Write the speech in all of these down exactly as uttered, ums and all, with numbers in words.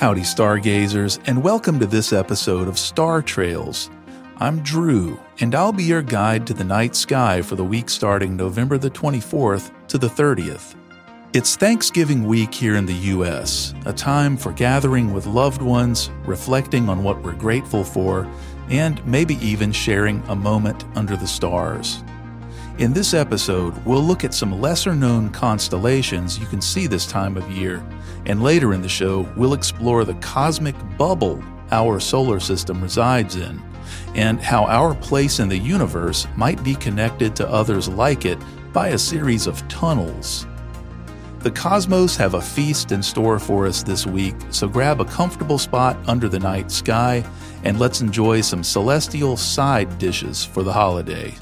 Howdy, stargazers, and welcome to this episode of Star Trails. I'm Drew, and I'll be your guide to the night sky for the week starting November the twenty-fourth to the thirtieth. It's Thanksgiving week here in the U S, a time for gathering with loved ones, reflecting on what we're grateful for, and maybe even sharing a moment under the stars. In this episode, we'll look at some lesser-known constellations you can see this time of year, and later in the show, we'll explore the cosmic bubble our solar system resides in, and how our place in the universe might be connected to others like it by a series of tunnels. The cosmos have a feast in store for us this week, so grab a comfortable spot under the night sky, and let's enjoy some celestial side dishes for the holiday.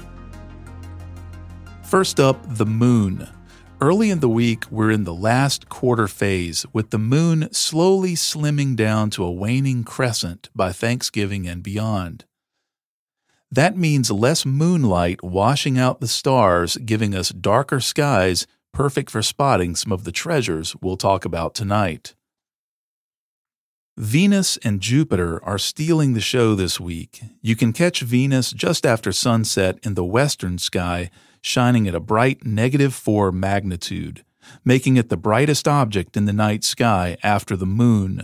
First up, the moon. Early in the week, we're in the last quarter phase, with the moon slowly slimming down to a waning crescent by Thanksgiving and beyond. That means less moonlight washing out the stars, giving us darker skies, perfect for spotting some of the treasures we'll talk about tonight. Venus and Jupiter are stealing the show this week. You can catch Venus just after sunset in the western sky, shining at a bright negative four magnitude, making it the brightest object in the night sky after the moon.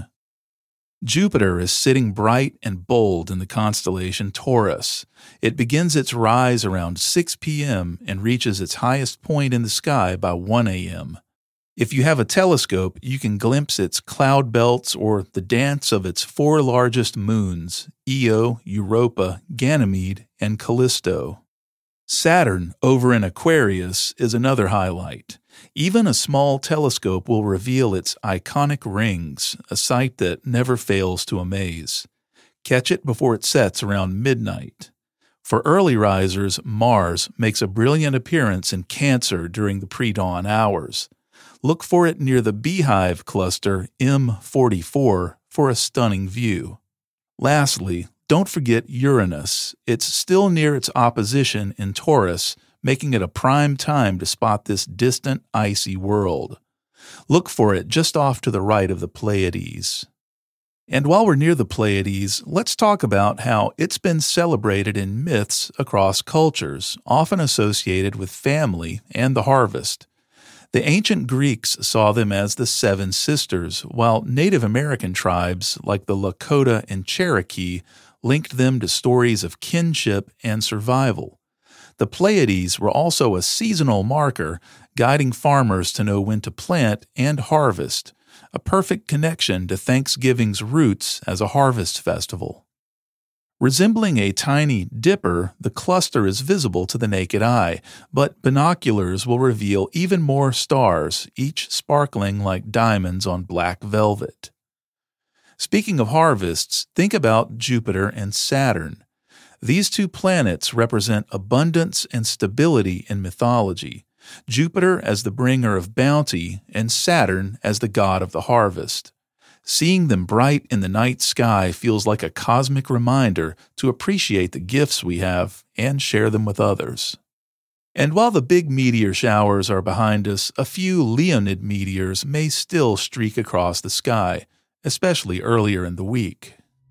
Jupiter is sitting bright and bold in the constellation Taurus. It begins its rise around six p.m. and reaches its highest point in the sky by one a.m. If you have a telescope, you can glimpse its cloud belts or the dance of its four largest moons, Io, Europa, Ganymede, and Callisto. Saturn, over in Aquarius, is another highlight. Even a small telescope will reveal its iconic rings, a sight that never fails to amaze. Catch it before it sets around midnight. For early risers, Mars makes a brilliant appearance in Cancer during the pre-dawn hours. Look for it near the Beehive cluster M forty-four for a stunning view. Lastly, don't forget Uranus. It's still near its opposition in Taurus, making it a prime time to spot this distant, icy world. Look for it just off to the right of the Pleiades. And while we're near the Pleiades, let's talk about how it's been celebrated in myths across cultures, often associated with family and the harvest. The ancient Greeks saw them as the Seven Sisters, while Native American tribes like the Lakota and Cherokee linked them to stories of kinship and survival. The Pleiades were also a seasonal marker, guiding farmers to know when to plant and harvest, a perfect connection to Thanksgiving's roots as a harvest festival. Resembling a tiny dipper, the cluster is visible to the naked eye, but binoculars will reveal even more stars, each sparkling like diamonds on black velvet. Speaking of harvests, think about Jupiter and Saturn. These two planets represent abundance and stability in mythology, Jupiter as the bringer of bounty and Saturn as the god of the harvest. Seeing them bright in the night sky feels like a cosmic reminder to appreciate the gifts we have and share them with others. And while the big meteor showers are behind us, a few Leonid meteors may still streak across the sky, especially earlier in the week.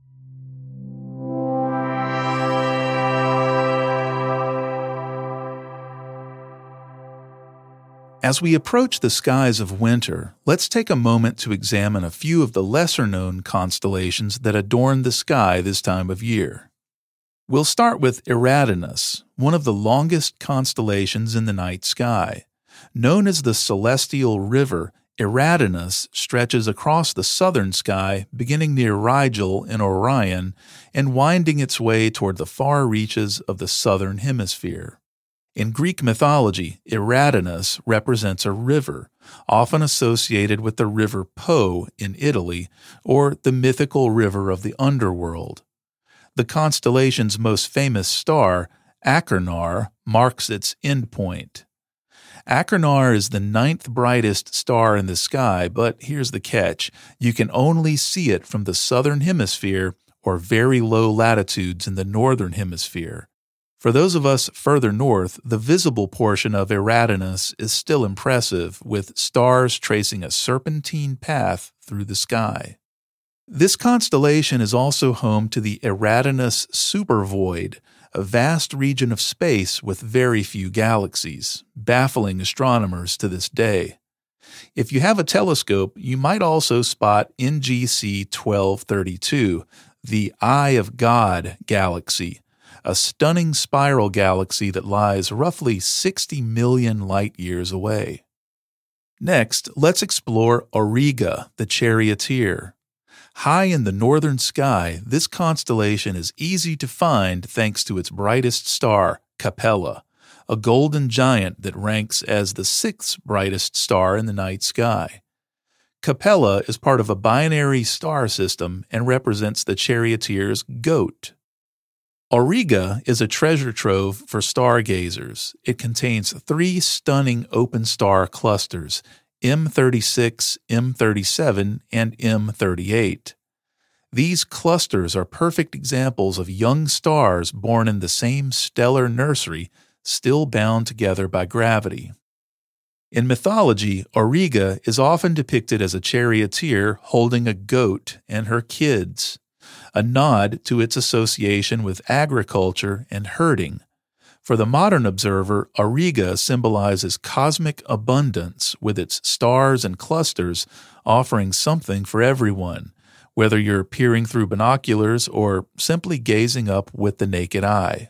As we approach the skies of winter, let's take a moment to examine a few of the lesser-known constellations that adorn the sky this time of year. We'll start with Eridanus, one of the longest constellations in the night sky. Known as the Celestial River, Eridanus stretches across the southern sky, beginning near Rigel in Orion and winding its way toward the far reaches of the southern hemisphere. In Greek mythology, Eridanus represents a river, often associated with the river Po in Italy, or the mythical river of the underworld. The constellation's most famous star, Achernar, marks its endpoint. Achernar is the ninth brightest star in the sky, but here's the catch. You can only see it from the southern hemisphere or very low latitudes in the northern hemisphere. For those of us further north, the visible portion of Eridanus is still impressive, with stars tracing a serpentine path through the sky. This constellation is also home to the Eridanus supervoid, a vast region of space with very few galaxies, baffling astronomers to this day. If you have a telescope, you might also spot N G C twelve thirty-two, the Eye of God galaxy, a stunning spiral galaxy that lies roughly sixty million light-years away. Next, let's explore Auriga, the Charioteer. High in the northern sky, this constellation is easy to find thanks to its brightest star, Capella, a golden giant that ranks as the sixth brightest star in the night sky. Capella is part of a binary star system and represents the Charioteer's goat. Auriga is a treasure trove for stargazers. It contains three stunning open star clusters, M thirty-six, M thirty-seven, and M thirty-eight. These clusters are perfect examples of young stars born in the same stellar nursery, still bound together by gravity. In mythology, Auriga is often depicted as a charioteer holding a goat and her kids, a nod to its association with agriculture and herding. For the modern observer, Auriga symbolizes cosmic abundance with its stars and clusters offering something for everyone, whether you're peering through binoculars or simply gazing up with the naked eye.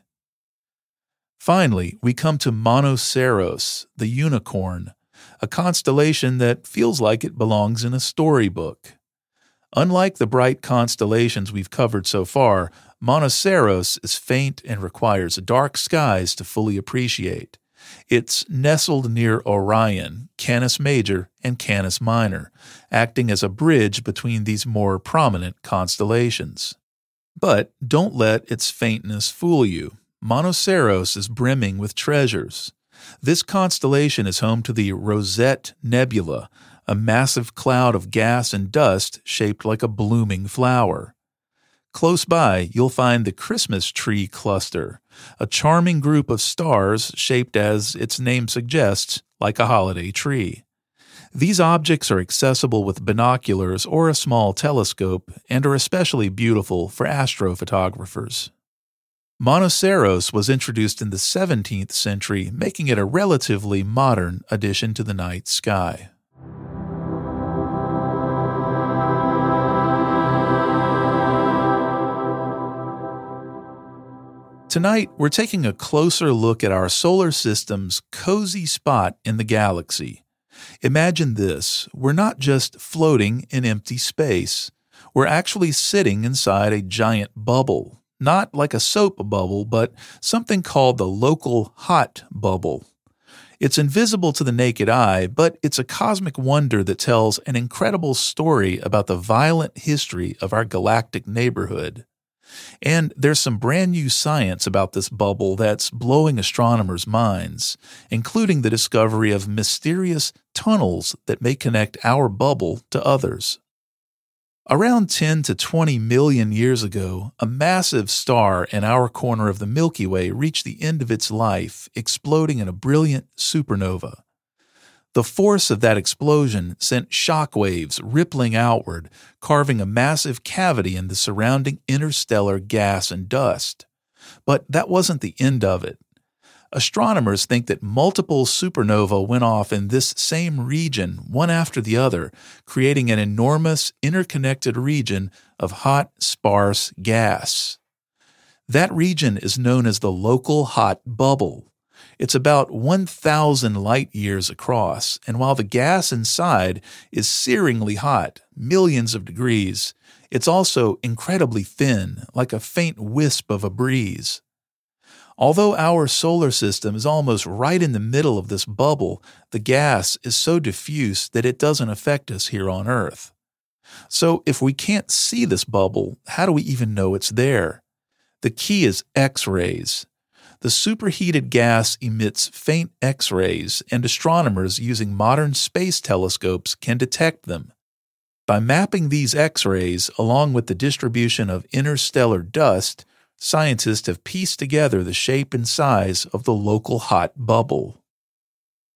Finally, we come to Monoceros, the unicorn, a constellation that feels like it belongs in a storybook. Unlike the bright constellations we've covered so far, Monoceros is faint and requires dark skies to fully appreciate. It's nestled near Orion, Canis Major, and Canis Minor, acting as a bridge between these more prominent constellations. But don't let its faintness fool you. Monoceros is brimming with treasures. This constellation is home to the Rosette Nebula, a massive cloud of gas and dust shaped like a blooming flower. Close by, you'll find the Christmas Tree Cluster, a charming group of stars shaped as its name suggests, like a holiday tree. These objects are accessible with binoculars or a small telescope and are especially beautiful for astrophotographers. Monoceros was introduced in the seventeenth century, making it a relatively modern addition to the night sky. Tonight, we're taking a closer look at our solar system's cozy spot in the galaxy. Imagine this: we're not just floating in empty space. We're actually sitting inside a giant bubble. Not like a soap bubble, but something called the local hot bubble. It's invisible to the naked eye, but it's a cosmic wonder that tells an incredible story about the violent history of our galactic neighborhood. And there's some brand new science about this bubble that's blowing astronomers' minds, including the discovery of mysterious tunnels that may connect our bubble to others. Around ten to twenty million years ago, a massive star in our corner of the Milky Way reached the end of its life, exploding in a brilliant supernova. The force of that explosion sent shock waves rippling outward, carving a massive cavity in the surrounding interstellar gas and dust. But that wasn't the end of it. Astronomers think that multiple supernovae went off in this same region, one after the other, creating an enormous interconnected region of hot, sparse gas. That region is known as the local hot bubble. It's about one thousand light-years across, and while the gas inside is searingly hot, millions of degrees, it's also incredibly thin, like a faint wisp of a breeze. Although our solar system is almost right in the middle of this bubble, the gas is so diffuse that it doesn't affect us here on Earth. So if we can't see this bubble, how do we even know it's there? The key is X-rays. The superheated gas emits faint X-rays, and astronomers using modern space telescopes can detect them. By mapping these X-rays along with the distribution of interstellar dust, scientists have pieced together the shape and size of the local hot bubble.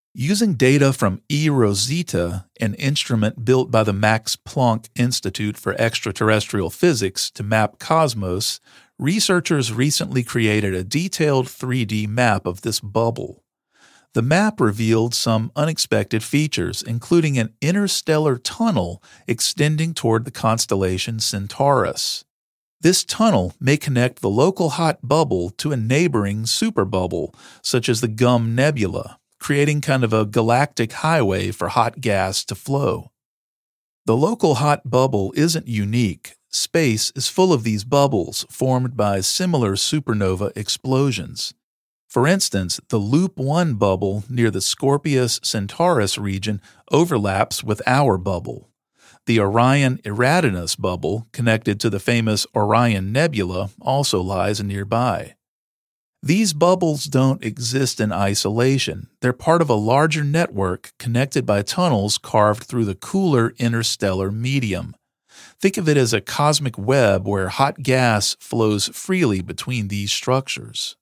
Using data from eROSITA, an instrument built by the Max Planck Institute for Extraterrestrial Physics to map cosmos, researchers recently created a detailed three D map of this bubble. The map revealed some unexpected features, including an interstellar tunnel extending toward the constellation Centaurus. This tunnel may connect the local hot bubble to a neighboring superbubble, such as the Gum Nebula, creating kind of a galactic highway for hot gas to flow. The local hot bubble isn't unique. Space is full of these bubbles formed by similar supernova explosions. For instance, the Loop one bubble near the Scorpius-Centaurus region overlaps with our bubble. The Orion-Eridanus bubble, connected to the famous Orion Nebula, also lies nearby. These bubbles don't exist in isolation. They're part of a larger network connected by tunnels carved through the cooler interstellar medium. Think of it as a cosmic web where hot gas flows freely between these structures.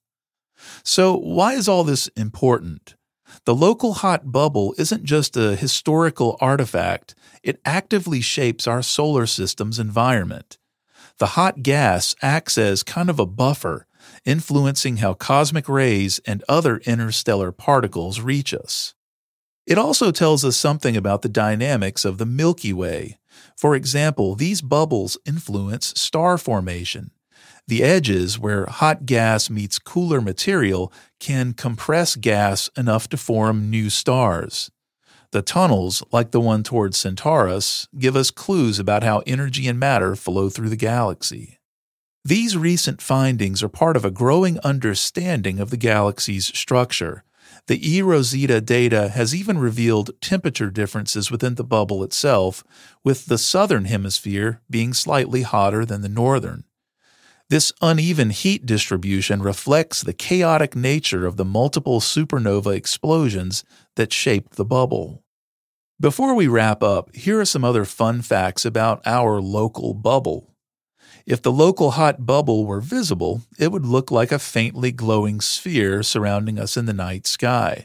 So, why is all this important? The local hot bubble isn't just a historical artifact, it actively shapes our solar system's environment. The hot gas acts as kind of a buffer, influencing how cosmic rays and other interstellar particles reach us. It also tells us something about the dynamics of the Milky Way. For example, these bubbles influence star formation. The edges, where hot gas meets cooler material, can compress gas enough to form new stars. The tunnels, like the one towards Centaurus, give us clues about how energy and matter flow through the galaxy. These recent findings are part of a growing understanding of the galaxy's structure. The eROSITA data has even revealed temperature differences within the bubble itself, with the southern hemisphere being slightly hotter than the northern. This uneven heat distribution reflects the chaotic nature of the multiple supernova explosions that shaped the bubble. Before we wrap up, here are some other fun facts about our local bubble. If the local hot bubble were visible, it would look like a faintly glowing sphere surrounding us in the night sky.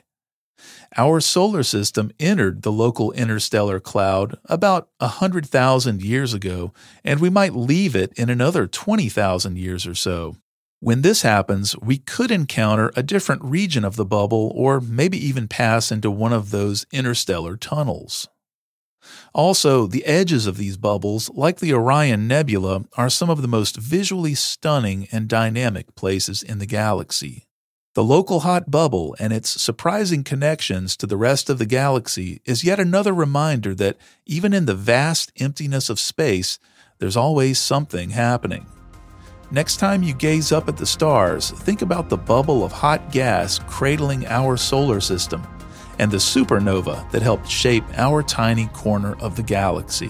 Our solar system entered the local interstellar cloud about one hundred thousand years ago, and we might leave it in another twenty thousand years or so. When this happens, we could encounter a different region of the bubble or maybe even pass into one of those interstellar tunnels. Also, the edges of these bubbles, like the Orion Nebula, are some of the most visually stunning and dynamic places in the galaxy. The local hot bubble and its surprising connections to the rest of the galaxy is yet another reminder that even in the vast emptiness of space, there's always something happening. Next time you gaze up at the stars, think about the bubble of hot gas cradling our solar system and the supernova that helped shape our tiny corner of the galaxy.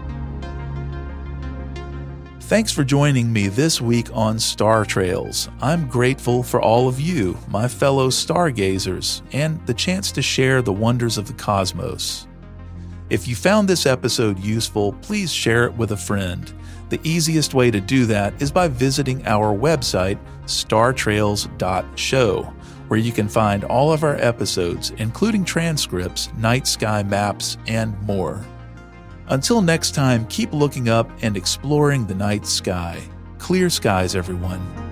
Thanks for joining me this week on Star Trails. I'm grateful for all of you, my fellow stargazers, and the chance to share the wonders of the cosmos. If you found this episode useful, please share it with a friend. The easiest way to do that is by visiting our website, star trails dot show, where you can find all of our episodes, including transcripts, night sky maps, and more. Until next time, keep looking up and exploring the night sky. Clear skies, everyone.